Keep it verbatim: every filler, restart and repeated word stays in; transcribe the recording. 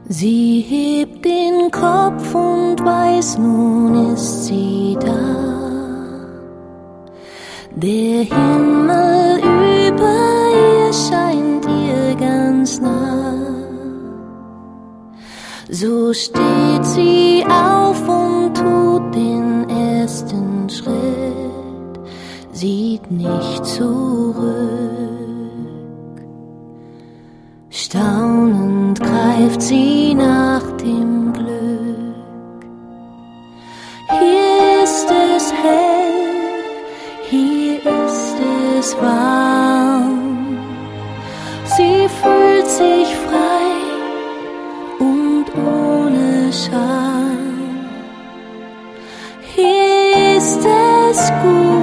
Sie hebt den Kopf und weiß, nun ist sie da. Der Himmel über ihr scheint ihr ganz nah. So steht sie auf und tut den ersten Schritt, sieht nicht zurück. Staunend greift sie nach dem Glück. Hier ist es hell, hier ist es warm. Sie fühlt sich frei und ohne Scham. Hier ist es gut.